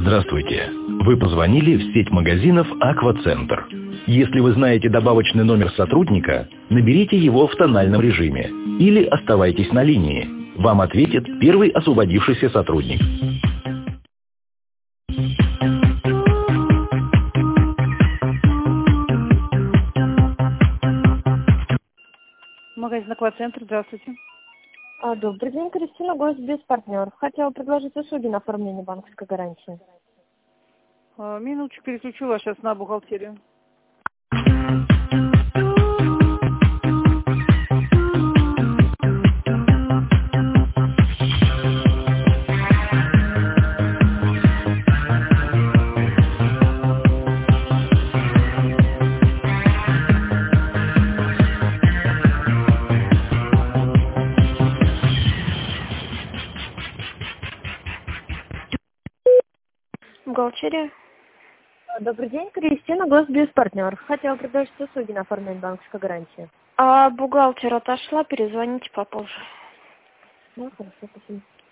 Здравствуйте. Вы позвонили в сеть магазинов «Аквацентр». Если вы знаете добавочный номер сотрудника, наберите его в тональном режиме или оставайтесь на линии. Вам ответит первый освободившийся сотрудник. Магазин «Аквацентр», здравствуйте. Добрый день, Кристина, гость без партнеров. Хотела предложить услуги на оформление банковской гарантии. Минуточку, переключу вас сейчас на бухгалтерию. Бухгалтерия. Добрый день, Кристина, гость без партнеров. Хотела предложить услуги на оформление банковской гарантии. Бухгалтер отошла, перезвоните попозже. Хорошо, спасибо.